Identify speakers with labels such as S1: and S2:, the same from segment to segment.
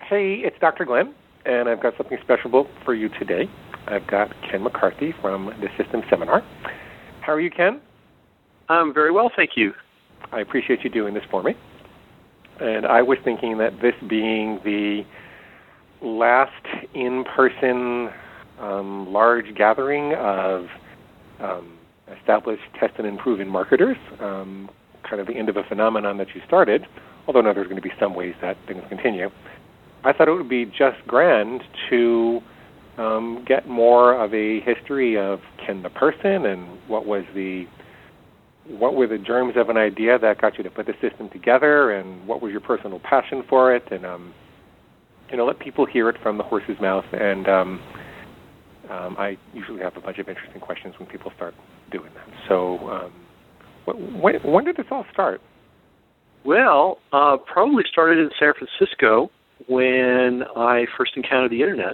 S1: Hey, it's Dr. Glenn, and I've got something special for you today. I've got Ken McCarthy from the System Seminar. How are you, Ken?
S2: I'm very well, thank you.
S1: I appreciate you doing this for me. And I was thinking that this being the last in-person large gathering of established, tested, and proven marketers, kind of the end of a phenomenon that you started, although now there's going to be some ways that things continue, I thought it would be just grand to get more of a history of Ken the person and what were the germs of an idea that got you to put the system together, and what was your personal passion for it, and let people hear it from the horse's mouth. And I usually have a bunch of interesting questions when people start doing that. So when did this all start?
S2: Well, probably started in San Francisco when I first encountered the Internet.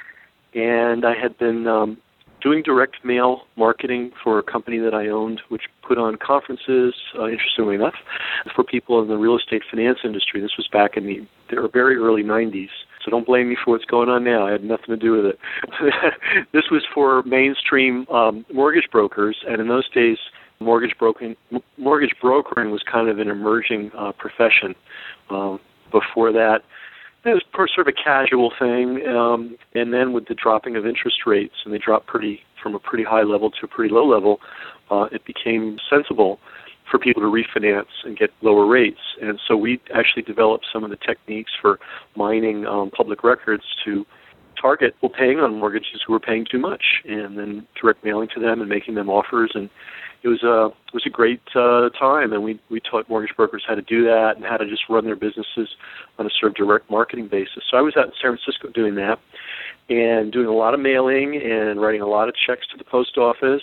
S2: And I had been doing direct mail marketing for a company that I owned, which put on conferences, interestingly enough, for people in the real estate finance industry. This was back in the very early 90s. So don't blame me for what's going on now. I had nothing to do with it. This was for mainstream mortgage brokers, and in those days, mortgage brokering was kind of an emerging profession. Before that, it was sort of a casual thing, and then with the dropping of interest rates, and they dropped from a pretty high level to a pretty low level, it became sensible for people to refinance and get lower rates. And so we actually developed some of the techniques for mining public records to target people paying on mortgages who were paying too much, and then direct mailing to them and making them offers. And it was a great time, and we taught mortgage brokers how to do that and how to just run their businesses on a sort of direct marketing basis. So I was out in San Francisco doing that and doing a lot of mailing and writing a lot of checks to the post office,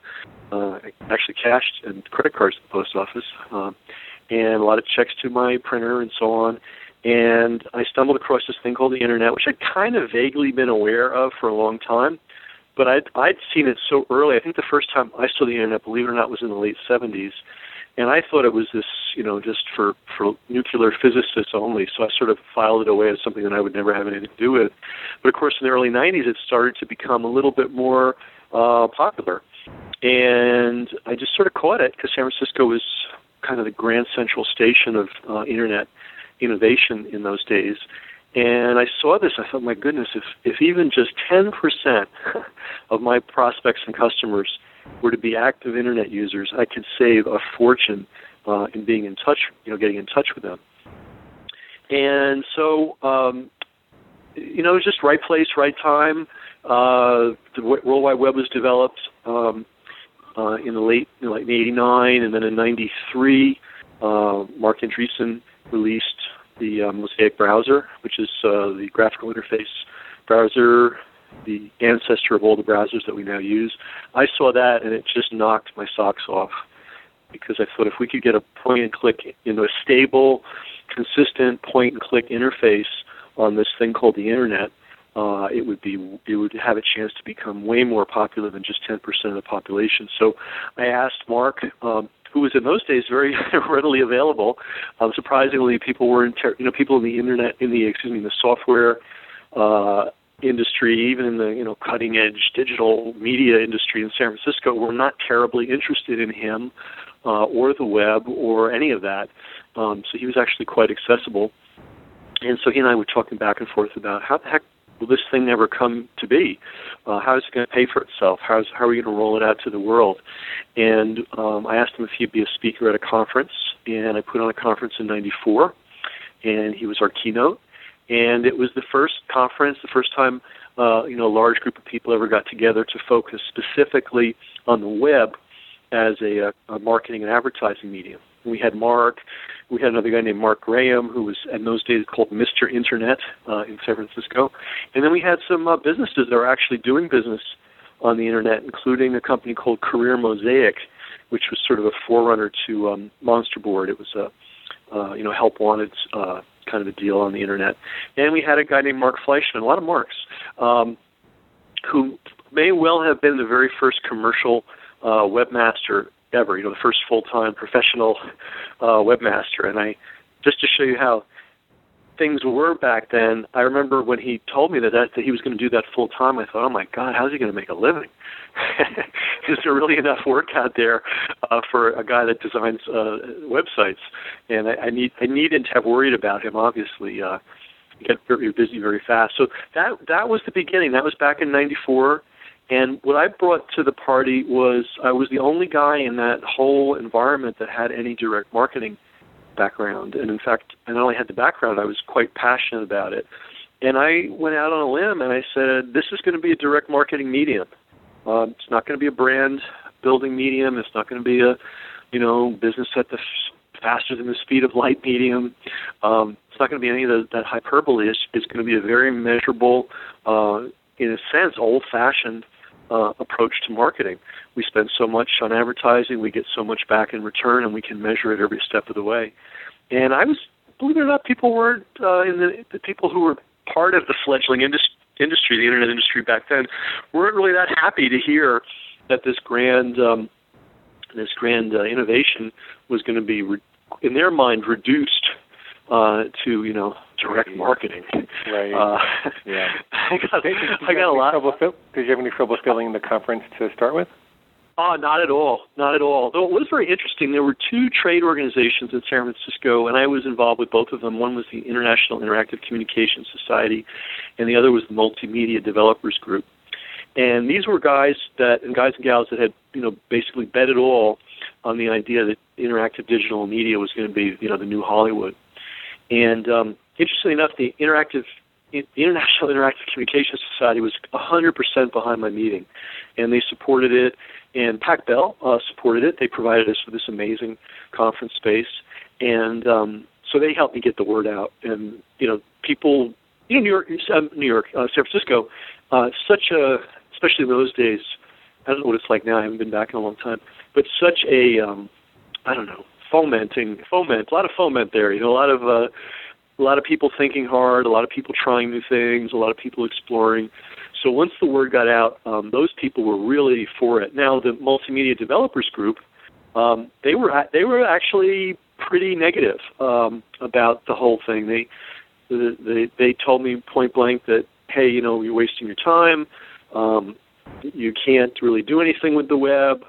S2: actually cashed and credit cards to the post office, and a lot of checks to my printer and so on. And I stumbled across this thing called the Internet, which I'd kind of vaguely been aware of for a long time. But I'd seen it so early. I think the first time I saw the Internet, believe it or not, was in the late 70s. And I thought it was this, just for nuclear physicists only. So I sort of filed it away as something that I would never have anything to do with. But, of course, in the early 90s, it started to become a little bit more popular. And I just sort of caught it because San Francisco was kind of the grand central station of Internet innovation in those days. And I saw this, I thought, my goodness, if even just 10% of my prospects and customers were to be active Internet users, I could save a fortune in being in touch, getting in touch with them. And so, it was just right place, right time. The World Wide Web was developed in the late, like in 89, and then in 93, Mark Andreessen released the Mosaic browser, which is the graphical interface browser, the ancestor of all the browsers that we now use. I saw that, and it just knocked my socks off, because I thought if we could get a point-and-click, a stable, consistent point-and-click interface on this thing called the Internet, it would have a chance to become way more popular than just 10% of the population. So I asked Mark, who was in those days very readily available. Surprisingly, people in the Internet, in the software industry, even in the cutting edge digital media industry in San Francisco, were not terribly interested in him or the web or any of that. So he was actually quite accessible. And so he and I were talking back and forth about how the heck will this thing ever come to be? How is it going to pay for itself? How are we going to roll it out to the world? And I asked him if he'd be a speaker at a conference, and I put on a conference in 94, and he was our keynote. And it was the first conference, the first time a large group of people ever got together to focus specifically on the web as a marketing and advertising medium. We had Mark. We had another guy named Mark Graham, who was in those days called Mr. Internet in San Francisco. And then we had some businesses that were actually doing business on the Internet, including a company called Career Mosaic, which was sort of a forerunner to Monster Board. It was a help wanted kind of a deal on the Internet. And we had a guy named Mark Fleischman, a lot of Marks, who may well have been the very first commercial webmaster ever, the first full-time professional webmaster. And just to show you how things were back then, I remember when he told me that he was going to do that full time, I thought, oh my God, how's he going to make a living? Is there really enough work out there for a guy that designs websites? And I needed to have worried about him, obviously. He got very busy very fast. So that was the beginning. That was back in '94. And what I brought to the party was I was the only guy in that whole environment that had any direct marketing background. And in fact, I not only had the background, I was quite passionate about it. And I went out on a limb and I said, this is going to be a direct marketing medium. It's not going to be a brand building medium. It's not going to be a, business at the faster than the speed of light medium. It's not going to be any of that hyperbole. It's going to be a very measurable, in a sense, old-fashioned approach to marketing. We spend so much on advertising, we get so much back in return, and we can measure it every step of the way. And I was, believe it or not, people weren't, the people who were part of the fledgling industry, the internet industry back then, weren't really that happy to hear that this grand innovation was going to be, in their mind, reduced to direct marketing.
S1: Right. Yeah.
S2: I got a lot.
S1: Did you have any trouble filling the conference to start with?
S2: Not at all. Not at all. Though it was very interesting. There were two trade organizations in San Francisco, and I was involved with both of them. One was the International Interactive Communications Society, and the other was the Multimedia Developers Group. And these were guys and gals that had, basically bet it all on the idea that interactive digital media was going to be, the new Hollywood. And interestingly enough, the International Interactive Communications Society was 100% behind my meeting, and they supported it. And Pac Bell supported it. They provided us with this amazing conference space, and so they helped me get the word out. And people, New York, San Francisco, especially in those days. I don't know what it's like now. I haven't been back in a long time, but such a foment, a lot of foment there. A lot of people thinking hard, a lot of people trying new things, a lot of people exploring. So once the word got out, those people were really for it. Now the Multimedia Developers Group, they were actually pretty negative about the whole thing. They told me point blank that, hey, you're wasting your time. You can't really do anything with the web.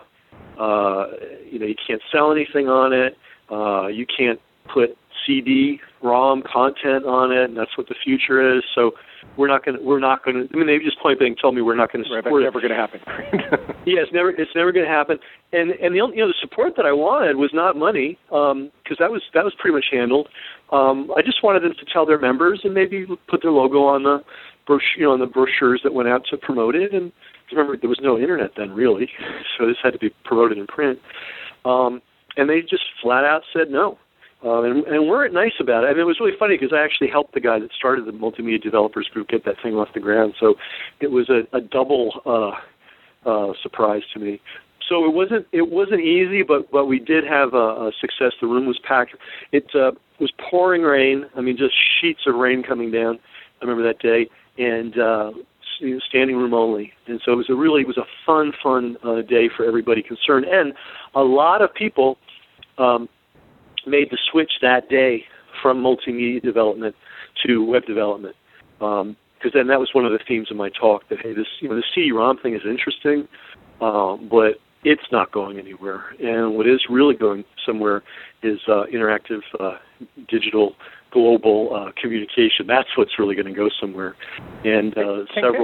S2: You can't sell anything on it. You can't put CD-ROM content on it, and that's what the future is. So we're not going to. I mean, they just point blank told me we're not going to support it.
S1: That's never going to happen.
S2: Yeah, it's never going to happen. And the support that I wanted was not money, because that was pretty much handled. I just wanted them to tell their members and maybe put their logo on the on the brochures that went out to promote it. And remember, there was no internet then, really, so this had to be promoted in print. And they just flat out said no. And weren't nice about it. I mean, it was really funny because I actually helped the guy that started the Multimedia Developers Group get that thing off the ground. So it was a double surprise to me. So it wasn't easy, but we did have a success. The room was packed. It was pouring rain. I mean, just sheets of rain coming down. I remember that day, and standing room only. And so it was a fun day for everybody concerned, and a lot of people made the switch that day from multimedia development to web development, because then that was one of the themes of my talk, that hey, this the CD-ROM thing is interesting, but it's not going anywhere, and what is really going somewhere is interactive digital global communication. That's what's really going to go somewhere. And
S1: Can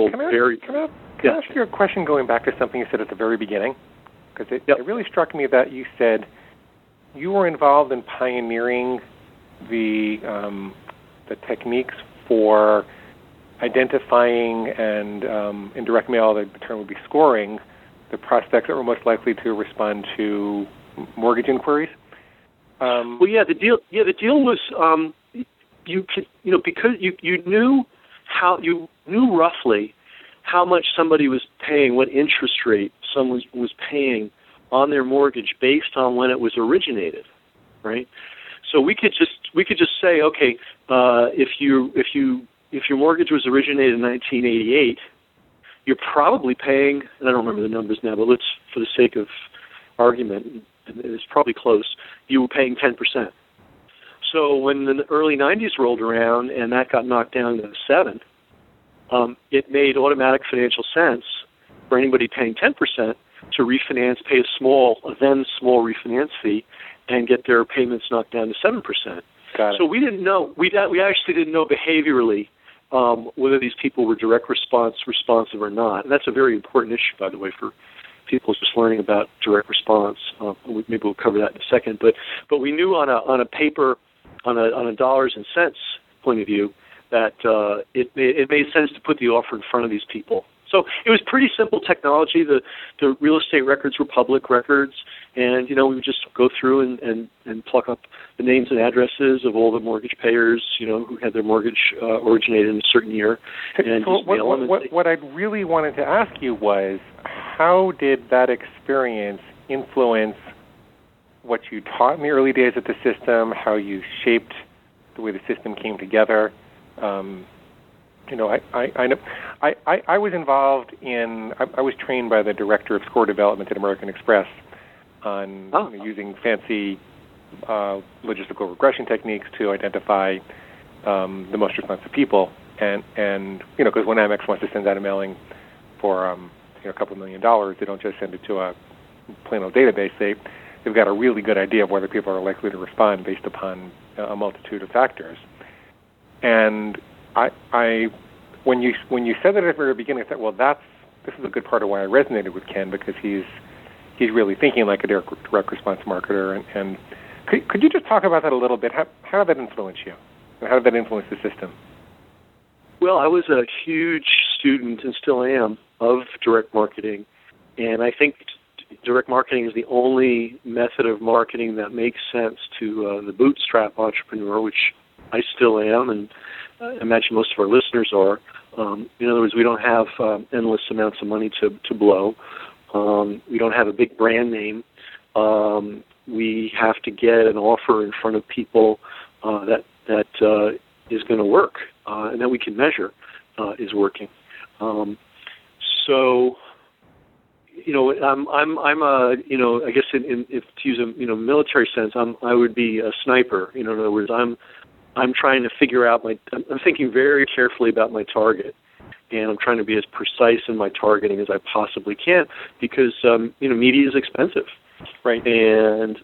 S1: I ask you a question going back to something you said at the very beginning? Because it really struck me that you said you were involved in pioneering the techniques for identifying and in direct mail, the term would be scoring, the prospects that were most likely to respond to mortgage inquiries.
S2: The deal was because you knew roughly how much somebody was paying, what interest rate someone was paying on their mortgage based on when it was originated, right? So we could just say, okay, if your mortgage was originated in 1988, you're probably paying, and I don't remember the numbers now, but let's, for the sake of argument, it's probably close, you were paying 10%. So when the early 90s rolled around and that got knocked down to 7, it made automatic financial sense for anybody paying 10% to refinance, pay a then small refinance fee, and get their payments knocked down to 7%.
S1: Got it.
S2: So we didn't know. We actually didn't know behaviorally whether these people were direct responsive or not. And that's a very important issue, by the way, for people just learning about direct response. Maybe we'll cover that in a second. But we knew on a paper, on a dollars and cents point of view, that it made sense to put the offer in front of these people. So it was pretty simple technology. The real estate records were public records, and we would just go through and pluck up the names and addresses of all the mortgage payers, who had their mortgage originated in a certain year. And
S1: so what I really wanted to ask you was, how did that experience influence what you taught in the early days of the system? How you shaped the way the system came together? I was involved in. I was trained by the director of score development at American Express on using fancy logistical regression techniques to identify the most responsive people, and because when Amex wants to send out a mailing for a couple $1 million, they don't just send it to a plain old database. They've got a really good idea of whether people are likely to respond based upon a multitude of factors. And when you said that at the very beginning, I thought, this is a good part of why I resonated with Ken, because he's really thinking like a direct response marketer. And could you just talk about that a little bit? How did that influence you? How did that influence the system?
S2: Well, I was a huge student, and still am, of direct marketing, and I think direct marketing is the only method of marketing that makes sense to the bootstrap entrepreneur, which I still am, and I imagine most of our listeners are. In other words, we don't have endless amounts of money to blow. We don't have a big brand name. We have to get an offer in front of people that is going to work and that we can measure is working. So, I'm I guess if to use a military sense, I would be a sniper. In other words, I'm trying to figure out I'm thinking very carefully about my target, and I'm trying to be as precise in my targeting as I possibly can, because media is expensive, right? And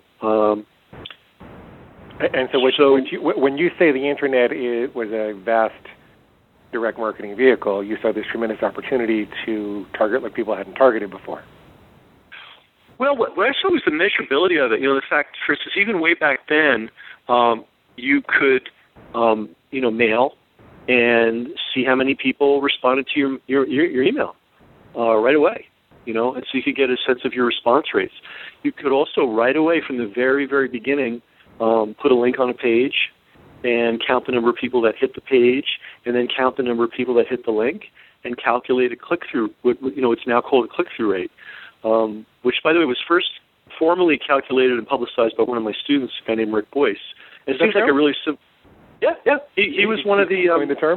S1: and so when you say the internet was a vast direct marketing vehicle, you saw this tremendous opportunity to target like people hadn't targeted before.
S2: Well, what I saw was the measurability of it. The fact, for instance, even way back then, you could, mail and see how many people responded to your email right away, and so you could get a sense of your response rates. You could also right away from the very, very beginning put a link on a page and count the number of people that hit the page, and then count the number of people that hit the link, and calculate a click-through. It's now called a click-through rate, which, by the way, was first formally calculated and publicized by one of my students, a guy named Rick Boyce. And it seems like a really simple. Yeah. He was one of the.
S1: The term?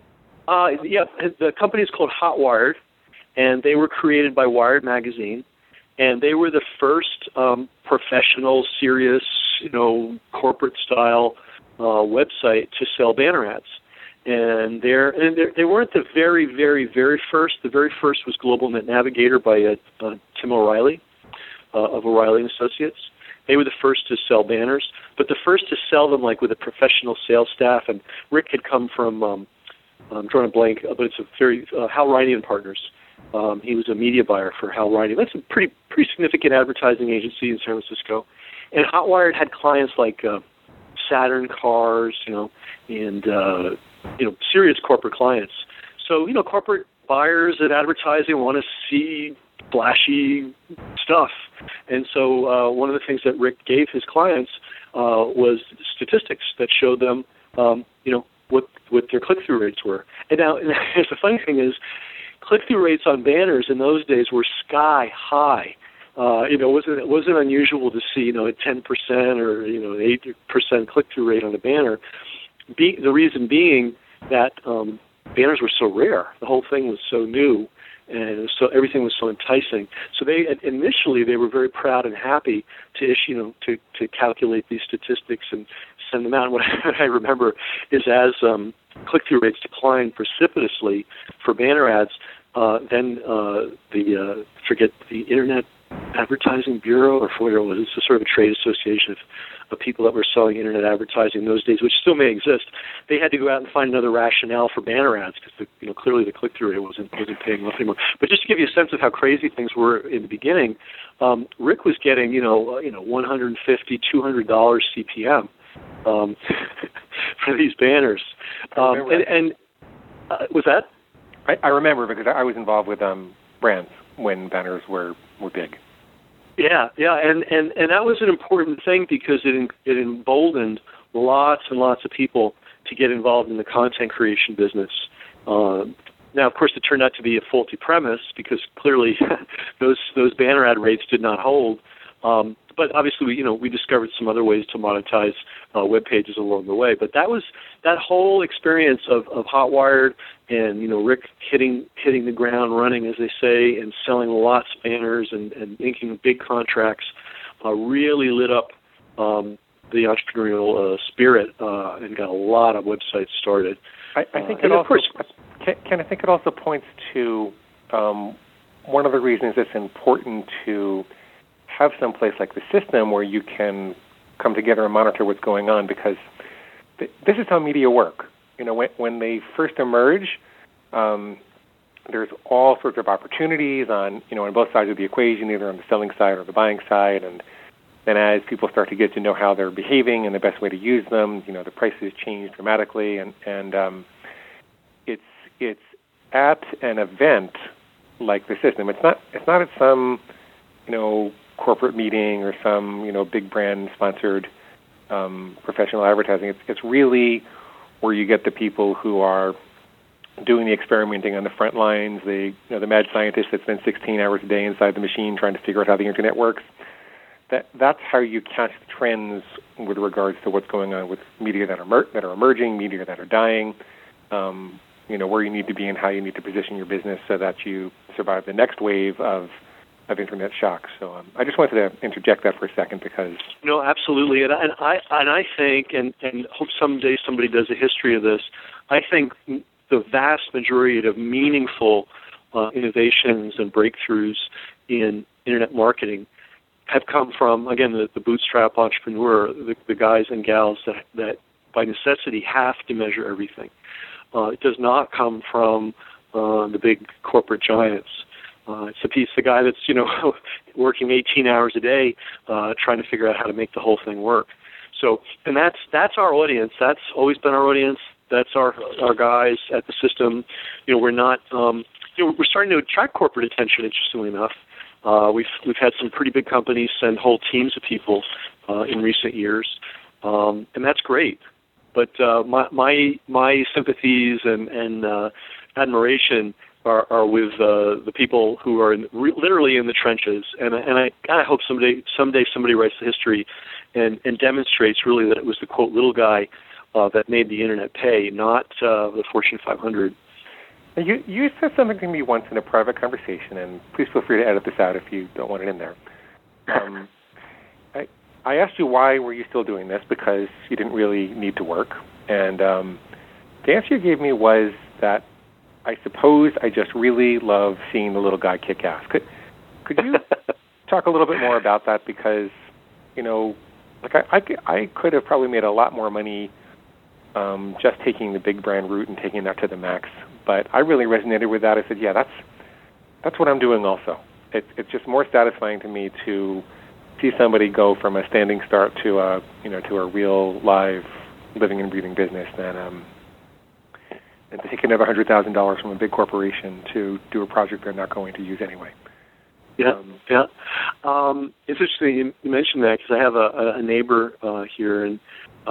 S2: The company is called Hotwired, and they were created by Wired magazine, and they were the first professional, serious, corporate style website to sell banner ads. And they weren't the very, very, very first. The very first was Global Net Navigator by Tim O'Reilly of O'Reilly & Associates. They were the first to sell banners, but the first to sell them like with a professional sales staff. And Rick had come from, I'm drawing a blank, but it's a very Hal Riney and Partners. He was a media buyer for Hal Riney. That's a pretty significant advertising agency in San Francisco. And Hotwired had clients like Saturn Cars, and serious corporate clients. So, corporate buyers at advertising want to see flashy stuff. And so one of the things that Rick gave his clients was statistics that showed them, what their click-through rates were. And now, the funny thing is, click-through rates on banners in those days were sky high. It wasn't unusual to see, a 10% or, an 8% click-through rate on a banner. The reason being that banners were so rare. The whole thing was so new and everything was so enticing. So initially they were very proud and happy to issue, to calculate these statistics and send them out. And what I remember is as click-through rates declined precipitously for banner ads, then the Internet Advertising Bureau, or whatever it was, it's a sort of a trade association of people that were selling Internet advertising in those days, which still may exist. They had to go out and find another rationale for banner ads because clearly the click-through rate wasn't paying off anymore. But just to give you a sense of how crazy things were in the beginning, Rick was getting $150, $200 CPM for these banners. Was that?
S1: I remember because I was involved with brands when banners were big.
S2: Yeah, and that was an important thing because it emboldened lots and lots of people to get involved in the content creation business. Now, of course, it turned out to be a faulty premise because clearly those banner ad rates did not hold. But obviously, we discovered some other ways to monetize web pages along the way. But that whole experience of Hotwired and Rick hitting the ground running, as they say, and selling lots of banners and inking big contracts really lit up the entrepreneurial spirit and got a lot of websites started.
S1: I think it also, Ken, I think it also points to one of the reasons it's important to have some place like the system where you can come together and monitor what's going on, because this is how media work. When they first emerge, there's all sorts of opportunities on both sides of the equation, either on the selling side or the buying side. And then as people start to get to know how they're behaving and the best way to use them, the prices change dramatically. And it's at an event like the system. It's not at some corporate meeting or some big brand sponsored professional advertising. It's really where you get the people who are doing the experimenting on the front lines, the mad scientists that spend 16 hours a day inside the machine trying to figure out how the internet works. That's how you catch the trends with regards to what's going on with media that are emerging, media that are dying, where you need to be and how you need to position your business so that you survive the next wave of internet shock. So I just wanted to interject that for a second because
S2: absolutely, and I think and hope someday somebody does a history of this. I think the vast majority of meaningful innovations and breakthroughs in internet marketing have come from, again, the bootstrap entrepreneur, the guys and gals that by necessity have to measure everything. It does not come from the big corporate giants. It's the guy that's working 18 hours a day trying to figure out how to make the whole thing work. So, and that's our audience. That's always been our audience. That's our guys at the system. We're not. We're starting to attract corporate attention. Interestingly enough, we've had some pretty big companies send whole teams of people in recent years, and that's great. But my sympathies and admiration are with the people who are literally in the trenches, and I kind of hope someday somebody writes the history and demonstrates really that it was the quote little guy that made the internet pay, not the Fortune 500.
S1: You said something to me once in a private conversation, and please feel free to edit this out if you don't want it in there. I asked you why were you still doing this, because you didn't really need to work, and the answer you gave me was that I suppose I just really love seeing the little guy kick ass. Could you talk a little bit more about that? Because I could have probably made a lot more money just taking the big brand route and taking that to the max. But I really resonated with that. I said, yeah, that's what I'm doing also. It's just more satisfying to me to see somebody go from a standing start to a real live living and breathing business than and to take another $100,000 from a big corporation to do a project they're not going to use anyway.
S2: Yeah. Interesting you mentioned that, because I have a neighbor here, and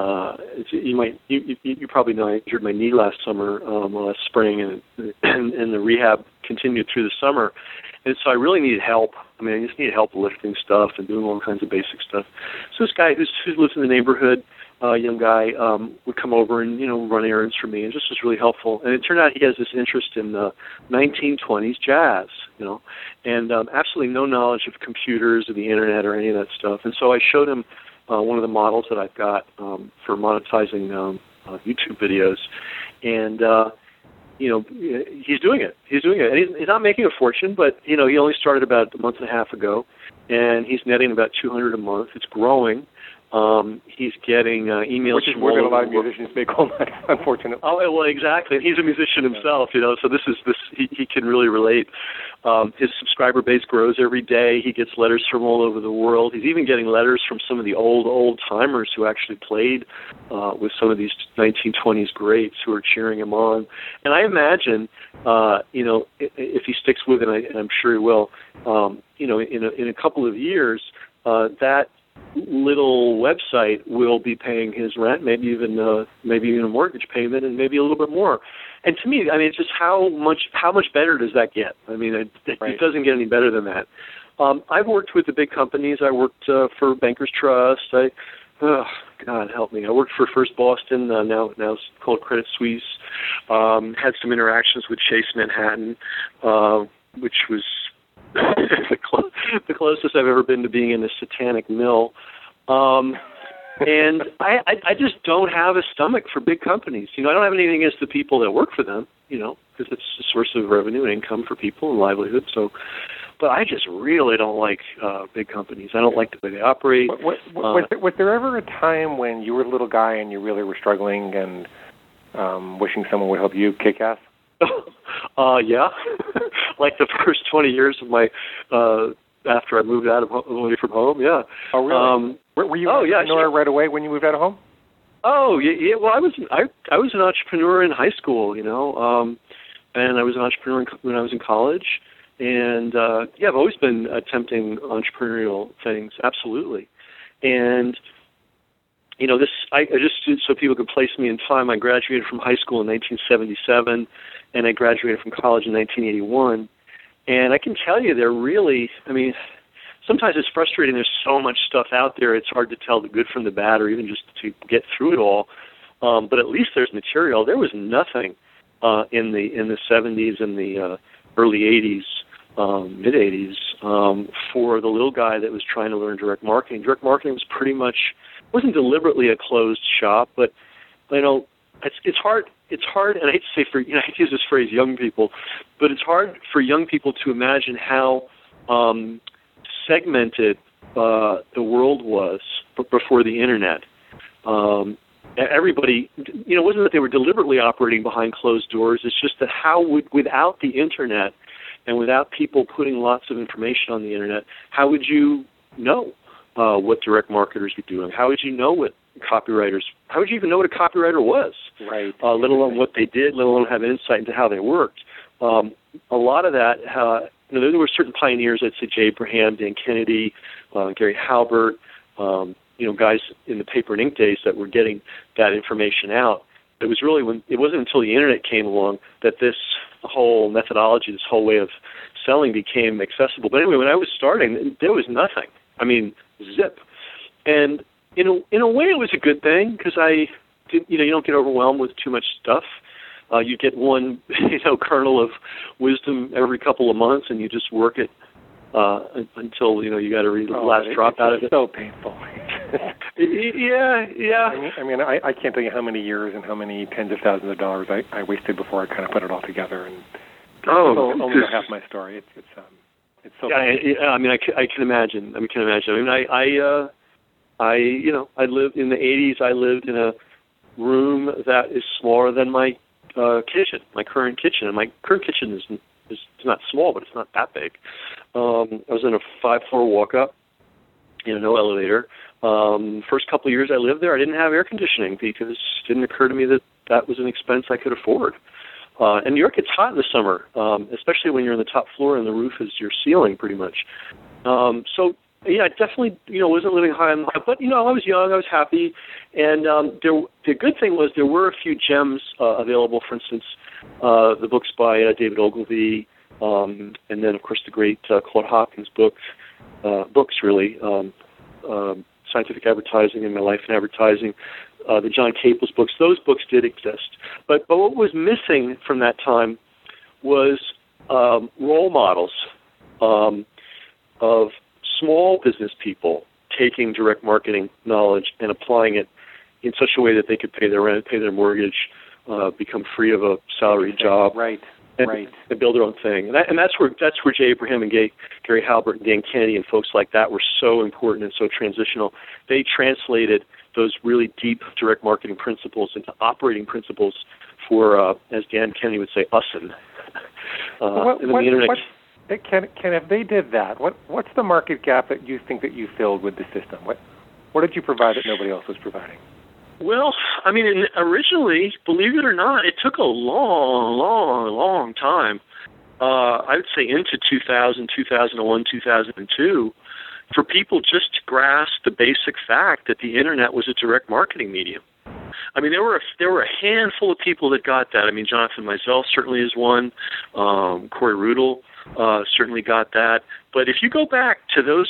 S2: you probably know I injured my knee last spring, and the rehab continued through the summer, and so I really needed help. I just needed help lifting stuff and doing all kinds of basic stuff. So this guy who lives in the neighborhood young guy, would come over and, run errands for me, and just was really helpful. And it turned out he has this interest in the 1920s jazz, and absolutely no knowledge of computers or the internet or any of that stuff. And so I showed him one of the models that I've got for monetizing YouTube videos, and he's doing it. And he's not making a fortune, but he only started about a month and a half ago, and he's netting about $200 a month. It's growing. He's getting emails,
S1: which is more than a lot of musicians make all night, unfortunately.
S2: Oh, well, exactly. He's a musician himself, so he can really relate. His subscriber base grows every day. He gets letters from all over the world. He's even getting letters from some of the old timers who actually played with some of these 1920s greats who are cheering him on. And I imagine, if he sticks with it, and I'm sure he will, in a couple of years, that little website will be paying his rent, maybe even a mortgage payment, and maybe a little bit more. And to me, it's just how much better does that get? It doesn't get any better than that. I've worked with the big companies. I worked for Bankers Trust. God help me. I worked for First Boston. Now it's called Credit Suisse. Had some interactions with Chase Manhattan, which was the closest I've ever been to being in a satanic mill. And I just don't have a stomach for big companies. I don't have anything against the people that work for them, because it's a source of revenue and income for people and livelihood. So, but I just really don't like big companies. I don't like the way they operate.
S1: Was there ever a time when you were a little guy and you really were struggling and wishing someone would help you kick ass?
S2: Yeah. Like the first 20 years of my after I moved out away from home, yeah.
S1: Oh, really? Were you an entrepreneur right away when you moved out of home?
S2: Oh, yeah. Well, I was an entrepreneur in high school, and I was an entrepreneur when I was in college, and I've always been attempting entrepreneurial things, absolutely. And I just so people could place me in time. I graduated from high school in 1977, and I graduated from college in 1981. And I can tell you, they're really, sometimes it's frustrating. There's so much stuff out there, it's hard to tell the good from the bad, or even just to get through it all. But at least there's material. There was nothing in the 70s and the early 80s, mid 80s, for the little guy that was trying to learn direct marketing. Direct marketing was pretty much, wasn't deliberately a closed shop, but it's hard. It's hard, and I hate to say I hate to use this phrase, young people, but it's hard for young people to imagine how segmented the world was before the internet. Everybody, it wasn't that they were deliberately operating behind closed doors. It's just that without the internet and without people putting lots of information on the internet, how would you know what direct marketers were doing? How would you know what copywriters? How would you even know what a copywriter was?
S1: Right.
S2: Let alone what they did. Let alone have insight into how they worked. A lot of that, there were certain pioneers. I'd say Jay Abraham, Dan Kennedy, Gary Halbert. Guys in the paper and ink days that were getting that information out. It wasn't until the internet came along that this whole methodology, this whole way of selling became accessible. But anyway, when I was starting, there was nothing. Zip. And in a way, it was a good thing because you don't get overwhelmed with too much stuff. You get one, kernel of wisdom every couple of months, and you just work it until you got to read the last drop out of it.
S1: It's so painful.
S2: Yeah.
S1: I can't tell you how many years and how many tens of thousands of dollars I wasted before I kind of put it all together. And only half my story. It's so.
S2: Yeah, I can imagine. I lived in the 80s. I lived in a room that is smaller than my kitchen, my current kitchen. And my current kitchen is not small, but it's not that big. I was in a 5-floor walk-up, no elevator. First couple of years I lived there, I didn't have air conditioning because it didn't occur to me that was an expense I could afford. And New York gets hot in the summer, especially when you're on the top floor and the roof is your ceiling pretty much. I definitely, wasn't living high on life, but, I was young, I was happy, and the good thing was there were a few gems available. For instance, the books by David Ogilvy, and then, of course, the great Claude Hopkins books, Scientific Advertising and My Life in Advertising. the John Caples books. Those books did exist. But what was missing from that time was role models of small business people taking direct marketing knowledge and applying it in such a way that they could pay their rent, pay their mortgage, become free of a salaried job,
S1: right,
S2: and build their own thing. And that's where Jay Abraham and Gary Halbert and Dan Kennedy and folks like that were so important and so transitional. They translated those really deep direct marketing principles into operating principles for, as Dan Kennedy would say, us'ing. The internet.
S1: Ken, if they did that, what's the market gap that you think that you filled with the system? What did you provide that nobody else was providing?
S2: Well, I mean, originally, believe it or not, it took a long time. I would say into 2000, 2001, 2002, for people just to grasp the basic fact that the internet was a direct marketing medium. I mean, there were a handful of people that got that. I mean, Jonathan Meisel certainly is one. Corey Rudel certainly got that. But if you go back to those,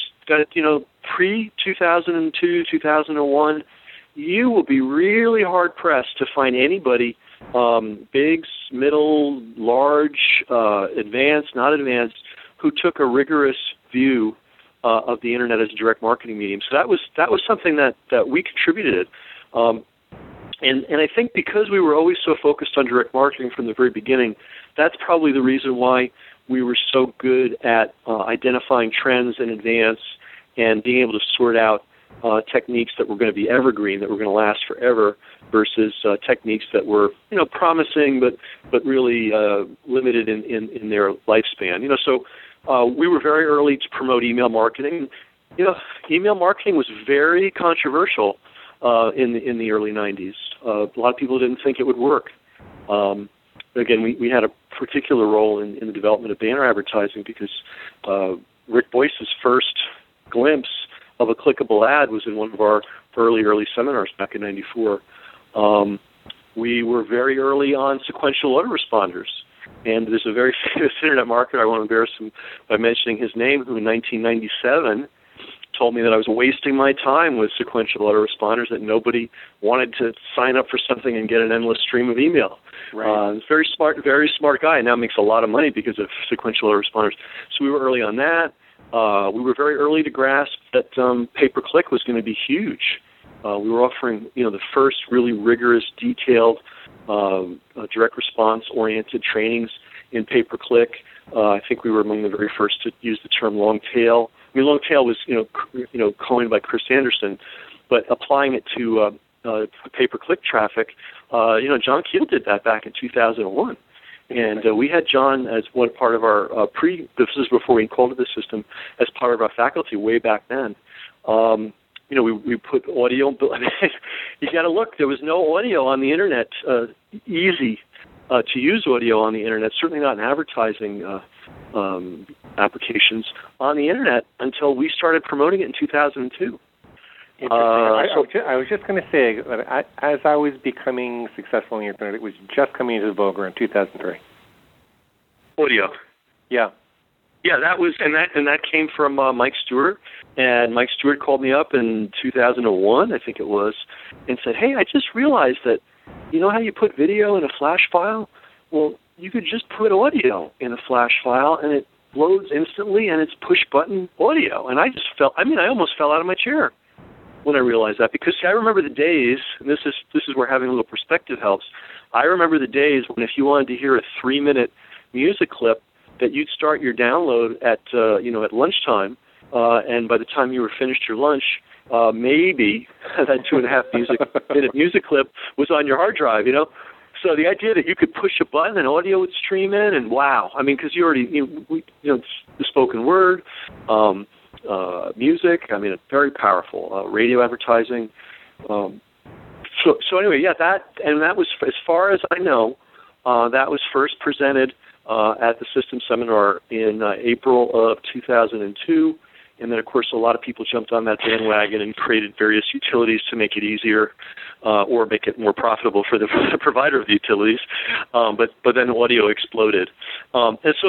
S2: pre-2002, 2001, you will be really hard-pressed to find anybody, big, middle, large, advanced, not advanced, who took a rigorous view of the internet as a direct marketing medium. So that was something that we contributed. And I think because we were always so focused on direct marketing from the very beginning, that's probably the reason why we were so good at identifying trends in advance and being able to sort out techniques that were going to be evergreen, that were going to last forever, versus techniques that were, promising but really limited in their lifespan. So we were very early to promote email marketing. Email marketing was very controversial in the early 90s. A lot of people didn't think it would work. Again, we had a particular role in the development of banner advertising because Rick Boyce's first glimpse of a clickable ad was in one of our early seminars back in '94. We were very early on sequential autoresponders. And there's a very famous internet marketer, I won't embarrass him by mentioning his name, who in 1997 told me that I was wasting my time with sequential autoresponders, that nobody wanted to sign up for something and get an endless stream of email.
S1: Right.
S2: Very smart guy, and now makes a lot of money because of sequential autoresponders. So we were early on that. We were very early to grasp that pay-per-click was going to be huge. We were offering, the first really rigorous, detailed, direct response-oriented trainings in pay-per-click. I think we were among the very first to use the term long tail. I mean, long tail was, coined by Chris Anderson, but applying it to pay-per-click traffic, John Keel did that back in 2001. And we had John as one part of our this is before we called it the system, as part of our faculty way back then. We put audio. You got to look. There was no audio on the internet. Easy to use audio on the internet. Certainly not in advertising applications on the internet until we started promoting it in 2002.
S1: I was just going to say that as I was becoming successful on the internet, it was just coming into the vogue around 2003.
S2: Audio.
S1: Yeah.
S2: Yeah, that was, and that came from Mike Stewart, and Mike Stewart called me up in 2001, I think it was, and said, "Hey, I just realized that, you know how you put video in a flash file? Well, you could just put audio in a flash file, and it loads instantly, and it's push-button audio." And I almost fell out of my chair when I realized that, because I remember the days, and this is where having a little perspective helps. I remember the days when if you wanted to hear a 3-minute music clip, that you'd start your download at lunchtime, and by the time you were finished your lunch, maybe that 2.5-minute music clip was on your hard drive. So the idea that you could push a button and audio would stream in, and wow, I mean, because you already the spoken word, music. I mean, it's very powerful. Radio advertising. So anyway, yeah, that was, as far as I know, that was first presented at the System Seminar in April of 2002. And then, of course, a lot of people jumped on that bandwagon and created various utilities to make it easier or make it more profitable for the provider of the utilities. But then audio exploded. And so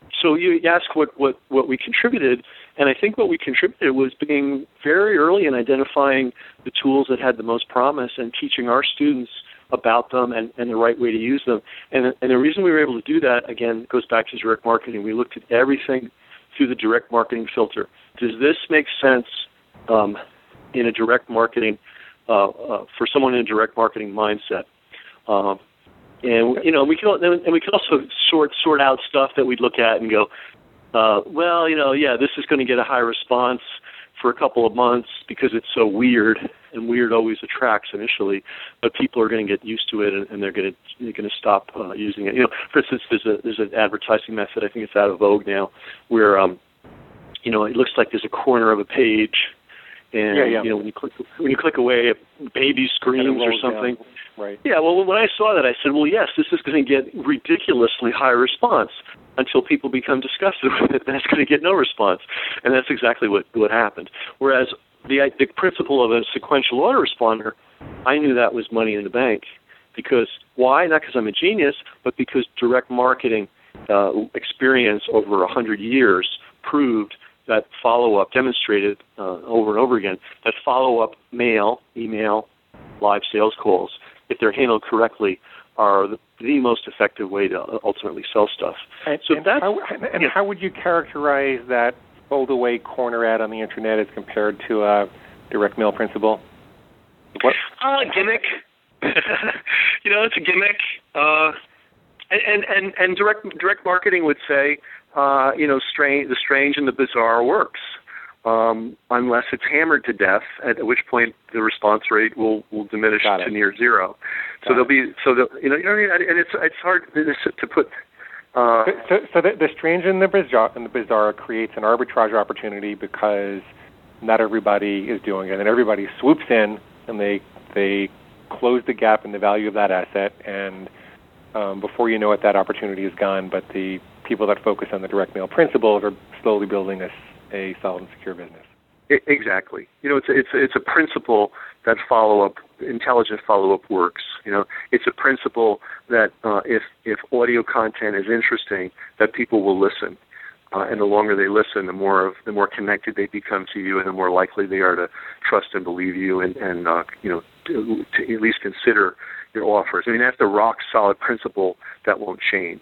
S2: So you ask what we contributed, and I think what we contributed was being very early in identifying the tools that had the most promise and teaching our students about them and the right way to use them. And the reason we were able to do that, again, goes back to direct marketing. We looked at everything through the direct marketing filter. Does this make sense in a direct marketing, for someone in a direct marketing mindset? And we can also sort out stuff that we'd look at and go, this is going to get a high response for a couple of months because it's so weird, and weird always attracts initially, but people are going to get used to it and they're going to stop using it. For instance, there's an advertising method, I think it's out of vogue now, where it looks like there's a corner of a page, and when you click away, a baby screams or something.
S1: Down. Right.
S2: Yeah, well, when I saw that, I said, well, yes, this is going to get ridiculously high response until people become disgusted with it. That's going to get no response. And that's exactly what happened. Whereas the principle of a sequential autoresponder, I knew that was money in the bank. Because why? Not because I'm a genius, but because direct marketing experience over 100 years proved that follow-up, demonstrated over and over again, that follow-up mail, email, live sales calls, if they're handled correctly, are the most effective way to ultimately sell stuff.
S1: How would you characterize that fold-away corner ad on the internet as compared to a direct mail principle? What?
S2: Gimmick. It's a gimmick. And direct marketing would say, the strange and the bizarre works. Unless it's hammered to death, at which point the response rate will diminish to near zero. So there'll be, and it's hard to put.
S1: So the strange and the bizarre creates an arbitrage opportunity because not everybody is doing it, and everybody swoops in and they close the gap in the value of that asset, and before you know it, that opportunity is gone. But the people that focus on the direct mail principles are slowly building a solid and secure business.
S2: Exactly. It's a principle that intelligent follow-up works. It's a principle that if audio content is interesting, that people will listen. And the longer they listen, the more connected they become to you, and the more likely they are to trust and believe you, and to at least consider your offers. I mean, that's the rock solid principle that won't change.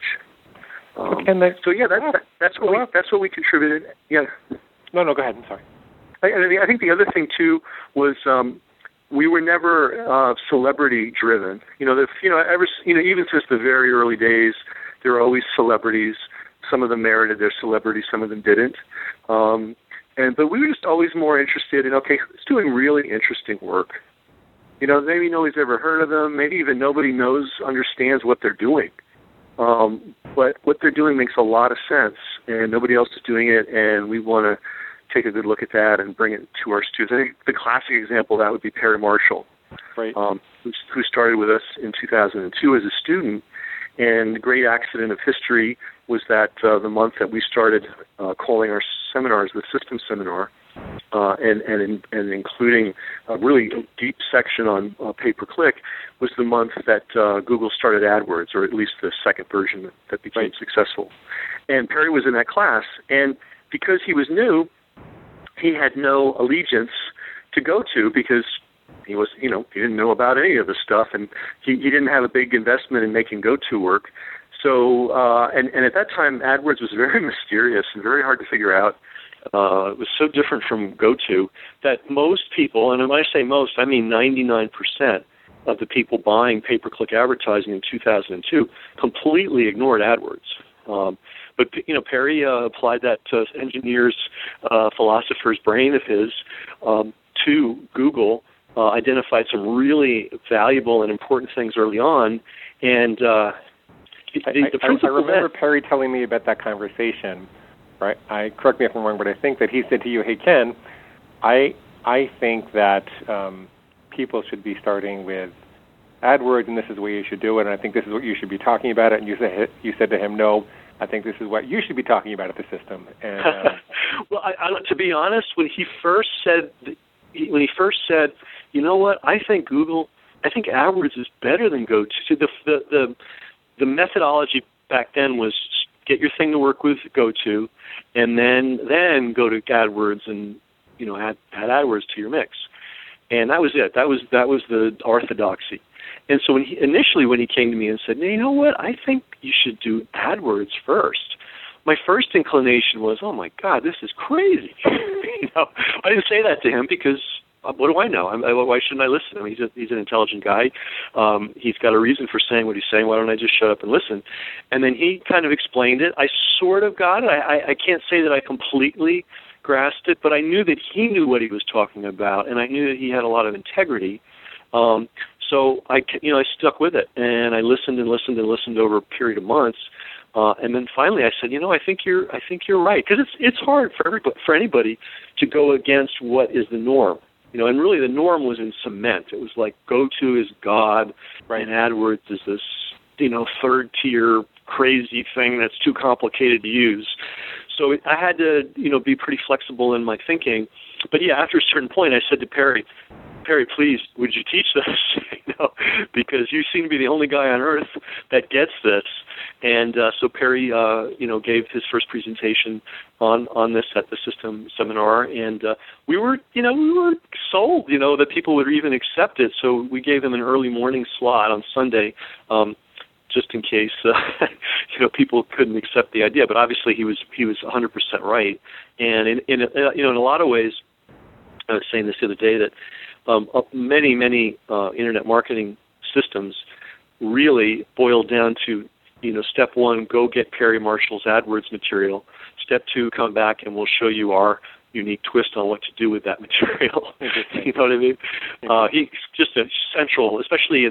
S2: That's what we contributed. Yeah.
S1: No, go ahead. I'm sorry.
S2: I think the other thing too was we were never celebrity driven. Even since the very early days, there were always celebrities. Some of them merited their celebrity, some of them didn't. But we were just always more interested in who's doing really interesting work. Maybe nobody's ever heard of them. Maybe even nobody understands what they're doing. But what they're doing makes a lot of sense, and nobody else is doing it, and we want to take a good look at that and bring it to our students. I think the classic example of that would be Perry Marshall,
S1: right?
S2: Who started with us in 2002 as a student, and the great accident of history was that the month that we started calling our seminars the System Seminar, and including a really deep section on pay-per-click, was the month that Google started AdWords, or at least the second version that became successful. And Perry was in that class, and because he was new, he had no allegiance to go to because he was, he didn't know about any of the stuff, and he didn't have a big investment in making go-to work. So, and at that time, AdWords was very mysterious and very hard to figure out. It was so different from GoTo that most people, and when I say most, I mean 99% of the people buying pay-per-click advertising in 2002 completely ignored AdWords. But Perry applied that engineer's, philosopher's brain of his to Google, identified some really valuable and important things early on, and
S1: I remember Perry telling me about that conversation. Right? Correct me if I'm wrong, but I think that he said to you, "Hey Ken, I think that people should be starting with AdWords, and this is the way you should do it, and I think this is what you should be talking about it." And you said to him, "No, I think this is what you should be talking about at the system." And,
S2: well, to be honest, when he first said, you know what, I think AdWords is better than GoTo. The methodology back then was get your thing to work with GoTo, and then go to AdWords and add AdWords to your mix. And that was it. That was the orthodoxy. And so when he came to me and said, you know what, I think you should do AdWords first, my first inclination was, oh my God, this is crazy. I didn't say that to him because what do I know? Why shouldn't I listen? I mean, he's an intelligent guy. He's got a reason for saying what he's saying. Why don't I just shut up and listen? And then he kind of explained it. I sort of got it. I can't say that I completely grasped it, but I knew that he knew what he was talking about, and I knew that he had a lot of integrity. So I stuck with it, and I listened and listened and listened over a period of months, and then finally I said, I think you're right, because it's hard for anybody to go against what is the norm. And really the norm was in cement. It was like GoTo is God, right, and AdWords is this, third tier crazy thing that's too complicated to use. So I had to, be pretty flexible in my thinking. But yeah, after a certain point, I said to Perry, please, would you teach this? Because you seem to be the only guy on earth that gets this. And so Perry, gave his first presentation on this at the System Seminar, and we were sold, that people would even accept it. So we gave him an early morning slot on Sunday, just in case people couldn't accept the idea. But obviously he was 100% right. And in a lot of ways, I was saying this the other day that many internet marketing systems really boil down to step one, go get Perry Marshall's AdWords material. Step two, come back and we'll show you our unique twist on what to do with that material. You know what I mean? He's just a central, especially in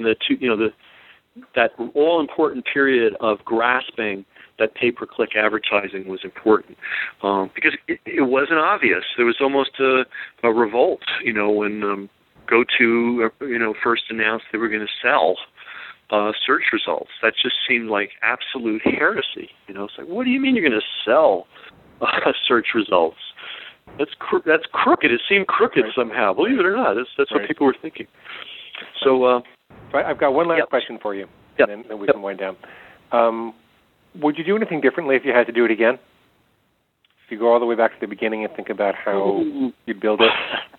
S2: that all-important period of grasping that pay-per-click advertising was important, because it wasn't obvious. There was almost a revolt, when GoTo, first announced they were going to sell search results. That just seemed like absolute heresy. It's like, what do you mean you're going to sell search results? That's crooked. It seemed crooked somehow. Believe it or not, that's what people were thinking. So
S1: I've got one last question for you, and then we can wind down. Would you do anything differently if you had to do it again? If you go all the way back to the beginning and think about how you'd build it?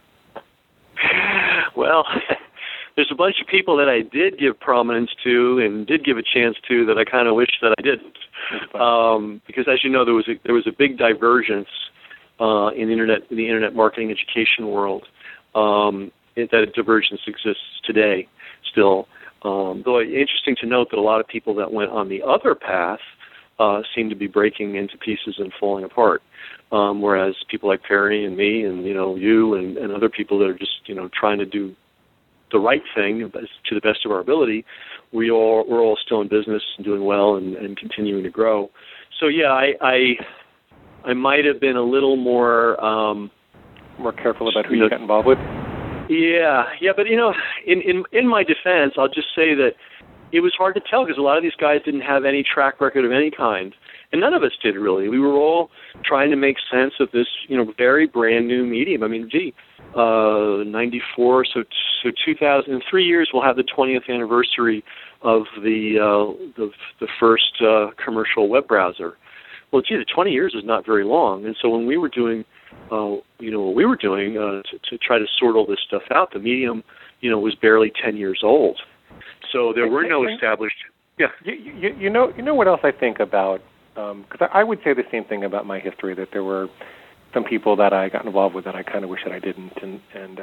S2: Well, there's a bunch of people that I did give prominence to and did give a chance to that I kind of wish that I didn't, because as you know, there was a big divergence in the internet marketing education world. That divergence exists today still. Though interesting to note that a lot of people that went on the other path seem to be breaking into pieces and falling apart, whereas people like Perry and me and you and other people that are just trying to do the right thing to the best of our ability, we're all still in business and doing well and continuing to grow. So yeah, I might have been a little more
S1: careful about who you got involved with.
S2: Yeah, but in my defense, I'll just say that it was hard to tell because a lot of these guys didn't have any track record of any kind, and none of us did really. We were all trying to make sense of this, very brand new medium. I mean, 94, so 2003 years we'll have the 20th anniversary of the first commercial web browser. Well, the 20 years is not very long, and so when we were doing what we were doing to try to sort all this stuff out, the medium, was barely 10 years old. So there were no established. Yeah.
S1: You know what else I think about? Because I would say the same thing about my history, that there were some people that I got involved with that I kind of wish that I didn't, and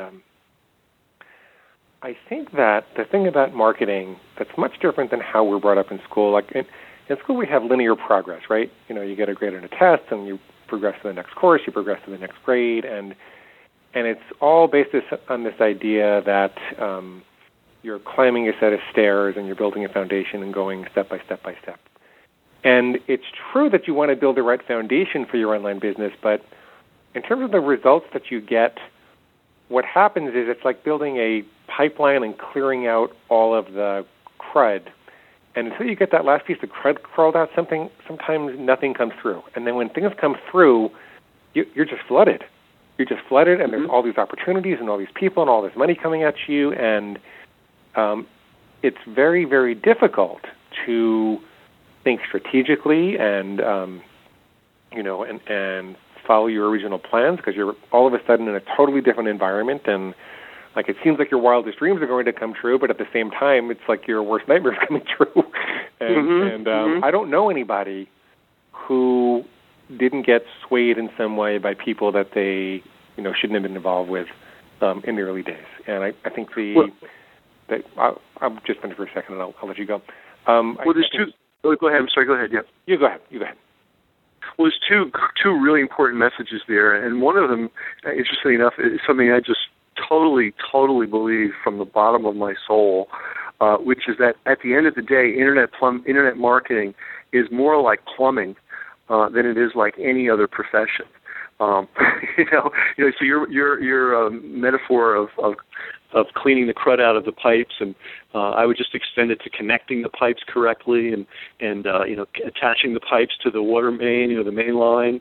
S1: I think that the thing about marketing that's much different than how we're brought up in school. Like in school, we have linear progress, right? You get a grade on a test, and you progress to the next course, you progress to the next grade, and it's all based on this idea that you're climbing a set of stairs and you're building a foundation and going step by step by step. And it's true that you want to build the right foundation for your online business, but in terms of the results that you get, what happens is it's like building a pipeline and clearing out all of the crud. And until you get that last piece of crud crawled out, sometimes nothing comes through. And then when things come through, you're just flooded. You're just flooded, and there's all these opportunities and all these people and all this money coming at you, and it's very, very difficult to think strategically and and follow your original plans, because you're all of a sudden in a totally different environment, and like it seems like your wildest dreams are going to come true, but at the same time, it's like your worst nightmares coming true. I don't know anybody who didn't get swayed in some way by people that they shouldn't have been involved with in the early days. And I think I'll just finish for a second, and I'll let you go.
S2: There's two. Oh, go ahead. I'm sorry. Go ahead. Yeah.
S1: You go ahead.
S2: Well, there's two really important messages there, and one of them, interestingly enough, is something I just totally believe from the bottom of my soul, which is that at the end of the day, internet marketing is more like plumbing than it is like any other profession. So your metaphor of cleaning the crud out of the pipes, and I would just extend it to connecting the pipes correctly and attaching the pipes to the water main, the main line.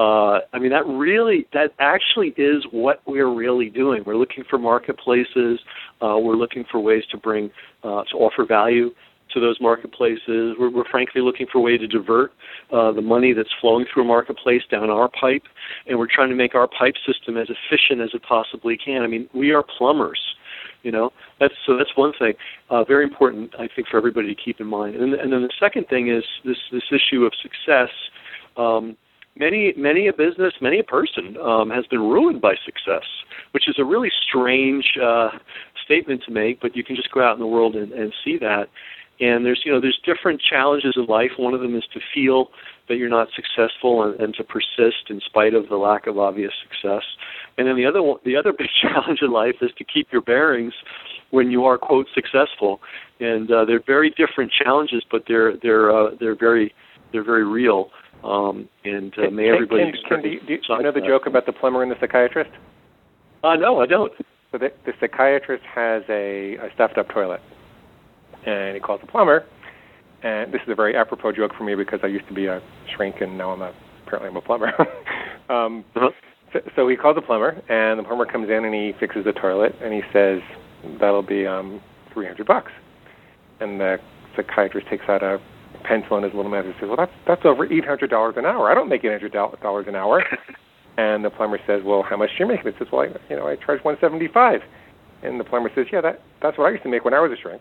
S2: That actually is what we're really doing. We're looking for marketplaces. We're looking for ways to bring to offer value to those marketplaces. We're frankly looking for a way to divert the money that's flowing through a marketplace down our pipe, and we're trying to make our pipe system as efficient as it possibly can. I mean, we are plumbers. That's one thing, very important, I think, for everybody to keep in mind. And then the second thing is this issue of success. Many a business, many a person has been ruined by success, which is a really strange statement to make, but you can just go out in the world and see that. And there's different challenges in life. One of them is to feel that you're not successful and to persist in spite of the lack of obvious success. And then the other big challenge in life is to keep your bearings when you are, quote, successful. And they're very different challenges, but they're very real. May everybody.
S1: Do you know the joke about the plumber and the psychiatrist?
S2: No, I don't.
S1: So the psychiatrist has a stuffed up toilet, and he calls the plumber. And this is a very apropos joke for me because I used to be a shrink, and now apparently I'm a plumber. So he calls the plumber, and the plumber comes in and he fixes the toilet, and he says, "That'll be $300." And the psychiatrist takes out a pencil in his little mouth and says, "Well, that's over $800 an hour. I don't make $800 an hour." And the plumber says, "Well, how much do you make?" And it says, "Well, I charge $175." And the plumber says, "Yeah, that's what I used to make when I was a shrink."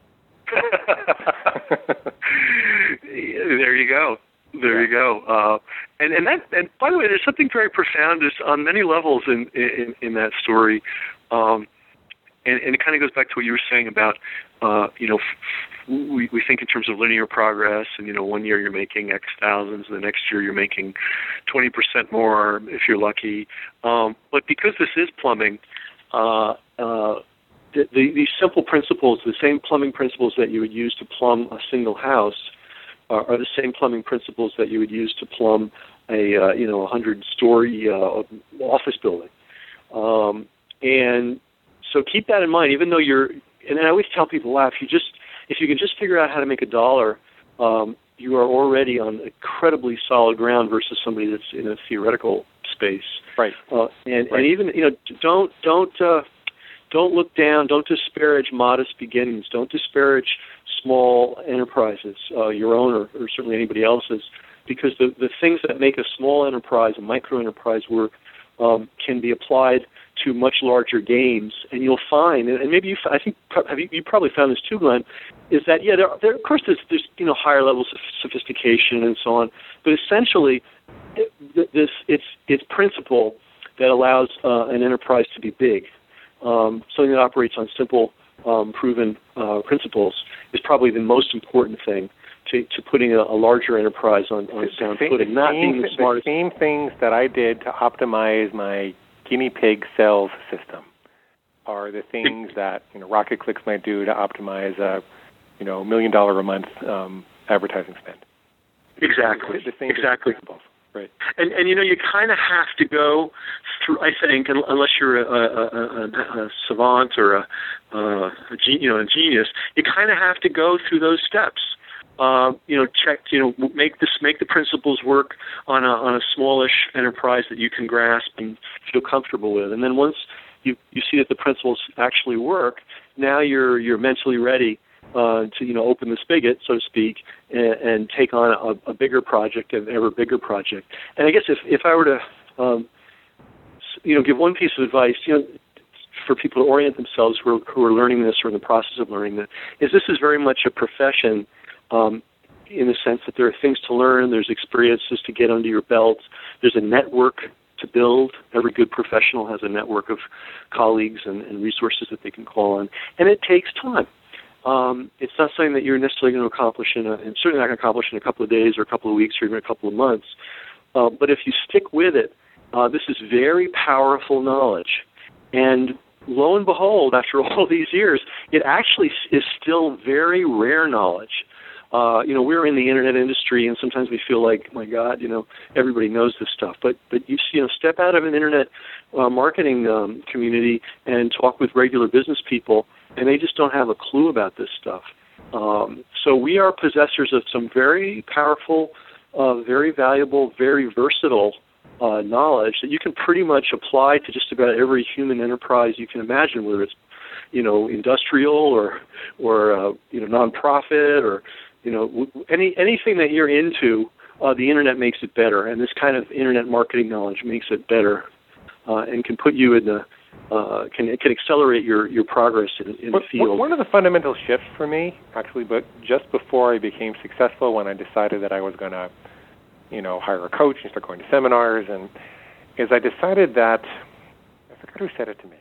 S2: There you go. You go. And by the way, there's something very profound on many levels in that story. And it kind of goes back to what you were saying about, we think in terms of linear progress, and, 1 year you're making X thousands, the next year you're making 20% more if you're lucky. But because this is plumbing, these simple principles, the same plumbing principles that you would use to plumb a single house, are the same plumbing principles that you would use to plumb a 100-story office building. And so keep that in mind, even though and I always tell people, if you can just figure out how to make $1, you are already on incredibly solid ground versus somebody that's in a theoretical space.
S1: Right.
S2: And even, don't look down, don't disparage modest beginnings, don't disparage small enterprises, your own or certainly anybody else's, because the things that make a small enterprise, a micro enterprise work, can be applied to much larger games. And you'll find, and maybe you probably found this too, Glenn, is that there of course there's higher levels of sophistication and so on, but essentially it's principle that allows an enterprise to be big. Something that operates on simple, proven principles is probably the most important thing to putting a larger enterprise on sound footing, not being the smartest.
S1: The same things that I did to optimize my guinea pig sales system are the things that Rocket Clicks might do to optimize a $1 million a month advertising spend.
S2: Exactly.
S1: The same principles. Right.
S2: And you kind of have to go through, I think, unless you're a savant or a genius, you kind of have to go through those steps. Make the principles work on a smallish enterprise that you can grasp and feel comfortable with. And then once you see that the principles actually work, now you're mentally ready to open the spigot, so to speak, and take on a bigger project, an ever bigger project. And I guess if I were to give one piece of advice, for people to orient themselves who are learning this or in the process of learning this, this is very much a profession. In the sense that there are things to learn, there's experiences to get under your belt, there's a network to build. Every good professional has a network of colleagues and resources that they can call on, and it takes time. It's not something that you're necessarily going to accomplish and certainly not going to accomplish in a couple of days or a couple of weeks or even a couple of months. But if you stick with it, this is very powerful knowledge. And lo and behold, after all these years, it actually is still very rare knowledge. We're in the internet industry, and sometimes we feel like, my God, everybody knows this stuff. But you step out of an internet marketing community and talk with regular business people, and they just don't have a clue about this stuff. So we are possessors of some very powerful, very valuable, very versatile knowledge that you can pretty much apply to just about every human enterprise you can imagine, whether it's industrial or nonprofit or anything that you're into. The internet makes it better, and this kind of internet marketing knowledge makes it better, and can put you in can accelerate your progress in the field.
S1: One of the fundamental shifts for me, actually, but just before I became successful, when I decided that I was going to hire a coach and start going to seminars, and is I decided that, I forgot who said it to me.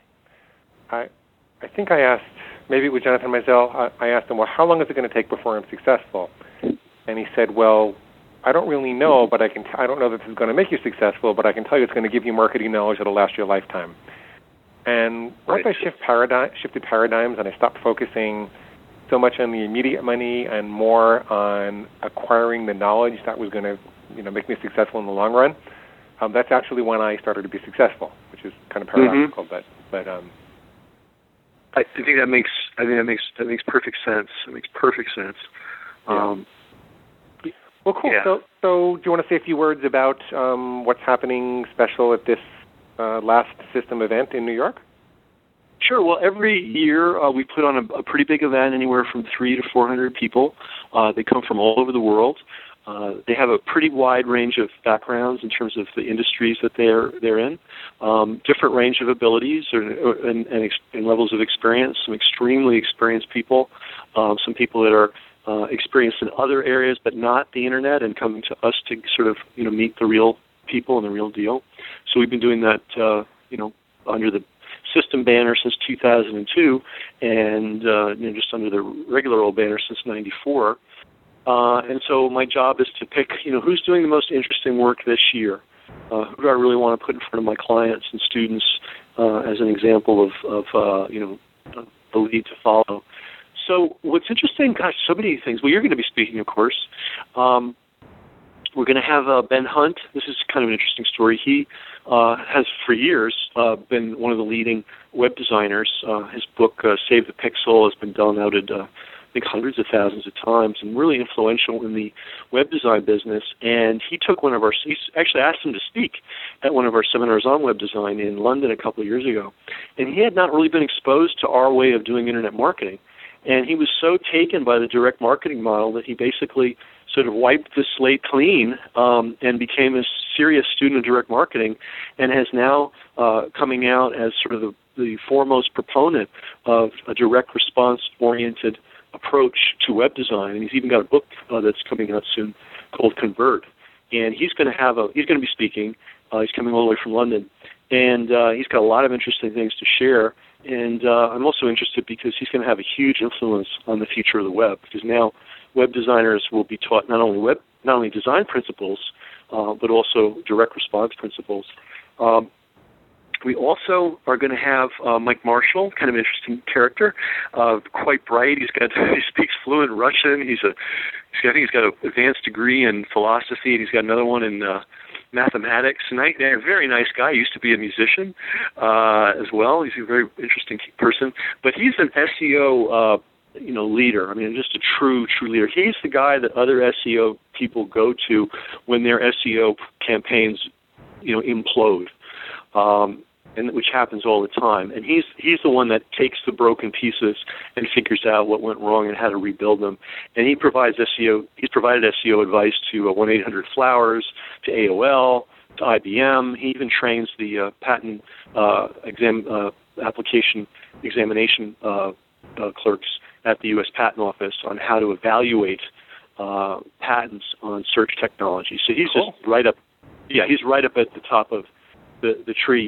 S1: I think I asked, maybe it was Jonathan Meisel, I asked him, well, how long is it going to take before I'm successful? And he said, well, I don't really know, but I don't know that this is going to make you successful, but I can tell you it's going to give you marketing knowledge that will last your lifetime. And once I shifted paradigms and I stopped focusing so much on the immediate money and more on acquiring the knowledge that was going to make me successful in the long run, that's actually when I started to be successful, which is kind of paradoxical, but
S2: I think that makes perfect sense. It makes perfect sense.
S1: Yeah. Well, cool. Yeah. So do you want to say a few words about what's happening special at this last system event in New York?
S2: Sure. Well, every year we put on a pretty big event, anywhere from 300 to 400 people. They come from all over the world. They have a pretty wide range of backgrounds in terms of the industries that they're in, different range of abilities and levels of experience. Some extremely experienced people, some people that are experienced in other areas but not the internet, and coming to us to sort of meet the real people and the real deal. So we've been doing that under the system banner since 2002, and just under the regular old banner since '94. And so my job is to pick, who's doing the most interesting work this year. Who do I really want to put in front of my clients and students as an example of the lead to follow. So what's interesting, gosh, so many things. Well, you're going to be speaking, of course. We're going to have Ben Hunt. This is kind of an interesting story. He has for years been one of the leading web designers. His book, Save the Pixel, has been downloaded I think hundreds of thousands of times, and really influential in the web design business. And he took he's actually asked him to speak at one of our seminars on web design in London a couple of years ago. And he had not really been exposed to our way of doing internet marketing. And he was so taken by the direct marketing model that he basically sort of wiped the slate clean and became a serious student of direct marketing, and has now coming out as sort of the foremost proponent of a direct response-oriented approach to web design. And he's even got a book that's coming out soon called Convert. And he's going to be speaking. He's coming all the way from London. And he's got a lot of interesting things to share. And I'm also interested because he's going to have a huge influence on the future of the web, because now web designers will be taught not only design principles, but also direct response principles. We also are going to have Mike Marshall, kind of an interesting character, quite bright. He speaks fluent Russian. I think he's got an advanced degree in philosophy, and he's got another one in mathematics. And a very nice guy. He used to be a musician as well. He's a very interesting person. But he's an SEO leader. I mean, just a true leader. He's the guy that other SEO people go to when their SEO campaigns implode. and which happens all the time. And he's the one that takes the broken pieces and figures out what went wrong and how to rebuild them. And he provides SEO. He's provided SEO advice to 1-800-Flowers, to AOL, to IBM. He even trains the patent application examination clerks at the U.S. Patent Office on how to evaluate patents on search technology. So he's just right up. Yeah, he's right up at the top of the tree.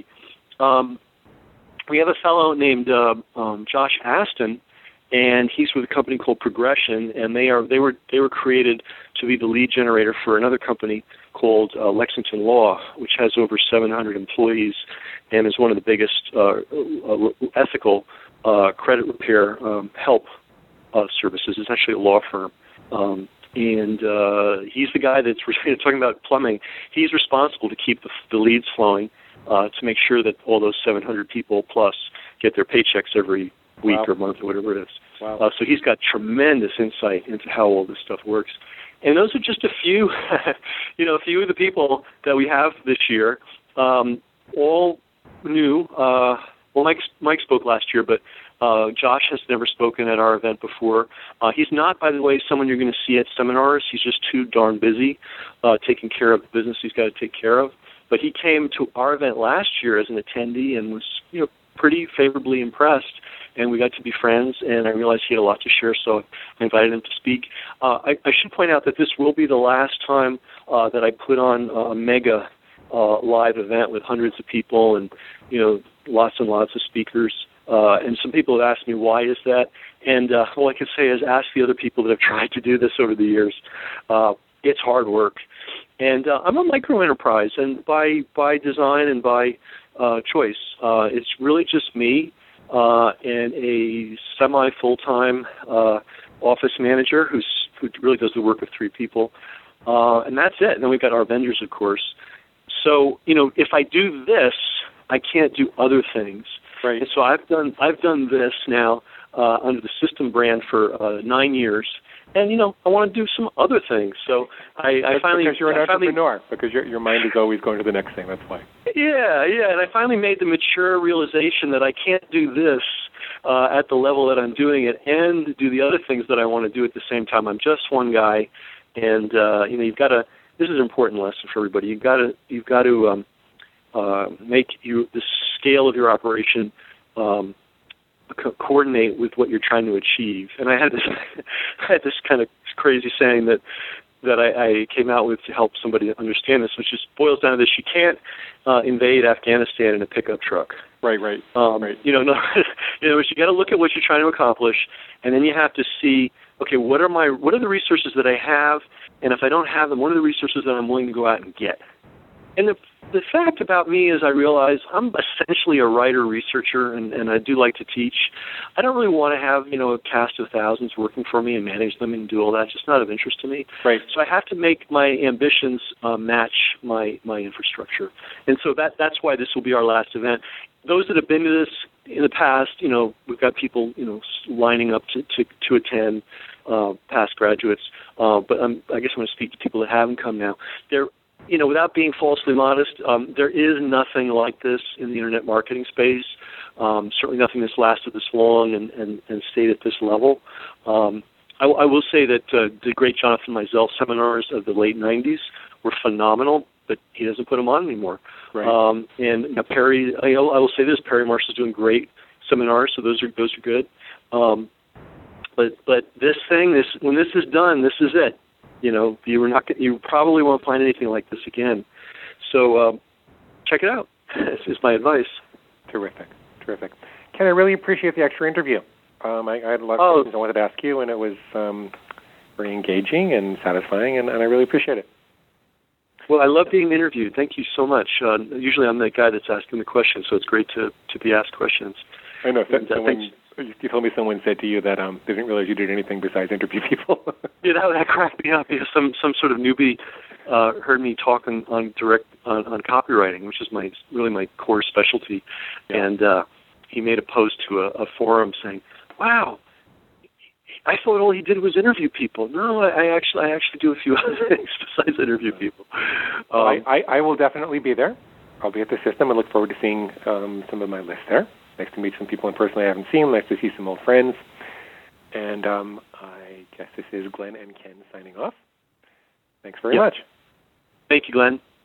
S2: We have a fellow named Josh Aston, and he's with a company called Progression, and they were created to be the lead generator for another company called Lexington Law, which has over 700 employees and is one of the biggest ethical credit repair help services. It's actually a law firm. And he's the guy that's talking about plumbing. He's responsible to keep the leads flowing, to make sure that all those 700 people plus get their paychecks every week or month or whatever it is.
S1: Wow.
S2: So he's got tremendous insight into how all this stuff works. And those are just a few, a few of the people that we have this year, all new. Mike spoke last year, but Josh has never spoken at our event before. He's not, by the way, someone you're going to see at seminars. He's just too darn busy taking care of the business he's got to take care of. But he came to our event last year as an attendee and was, pretty favorably impressed. And we got to be friends, and I realized he had a lot to share, so I invited him to speak. I should point out that this will be the last time that I put on a mega live event with hundreds of people and, lots and lots of speakers. And some people have asked me, why is that? And all I can say is ask the other people that have tried to do this over the years. It's hard work. And I'm a micro-enterprise, and by design and by choice. It's really just me and a semi-full-time office manager who really does the work of 3 people. And that's it. And then we've got our vendors, of course. So, if I do this, I can't do other things.
S1: Right.
S2: And so I've done this now under the System brand for 9 years, and I want to do some other things. So I finally,
S1: because you're an entrepreneur, because your mind is always going to the next thing. That's why.
S2: Yeah, and I finally made the mature realization that I can't do this at the level that I'm doing it and do the other things that I want to do at the same time. I'm just one guy, and you've got to. This is an important lesson for everybody. You've got to make the scale of your operation coordinate with what you're trying to achieve. And I had this kind of crazy saying that I came out with to help somebody understand this, which just boils down to this: you can't invade Afghanistan in a pickup truck.
S1: Right.
S2: Right. You got to look at what you're trying to accomplish, and then you have to see, okay, what are the resources that I have, and if I don't have them, what are the resources that I'm willing to go out and get? And the fact about me is I realize I'm essentially a writer, researcher, and I do like to teach. I don't really want to have, a cast of thousands working for me and manage them and do all that. It's just not of interest to me.
S1: Right.
S2: So I have to make my ambitions match my infrastructure. And so that's why this will be our last event. Those that have been to this in the past, we've got people, lining up to attend, past graduates. But I guess I'm going to speak to people that haven't come now. Without being falsely modest, there is nothing like this in the internet marketing space. Certainly nothing that's lasted this long and stayed at this level. I will say that the great Jonathan Meisel seminars of the late 90s were phenomenal, but he doesn't put them on anymore.
S1: Right.
S2: And Perry, I will say this: Perry Marshall's doing great seminars, so those are good. But this thing, when this is done, this is it. You probably won't find anything like this again. So check it out. This is my advice.
S1: Terrific. Ken, I really appreciate the extra interview. I had a lot of questions I wanted to ask you, and it was very engaging and satisfying, and I really appreciate it.
S2: Well, I love being interviewed. Thank you so much. Usually I'm the guy that's asking the questions, so it's great to be asked questions.
S1: I know. You told me someone said to you that they didn't realize you did anything besides interview people.
S2: Yeah, that cracked me up. Some sort of newbie heard me talk on copywriting, which is my core specialty, and he made a post to a forum saying, "Wow, I thought all he did was interview people." No, I actually do a few other things besides interview people.
S1: I will definitely be there. I'll be at the system. I look forward to seeing some of my list there. Nice to meet some people in person I haven't seen. Nice to see some old friends. And I guess this is Glenn and Ken signing off. Thanks very much.
S2: Thank you, Glenn.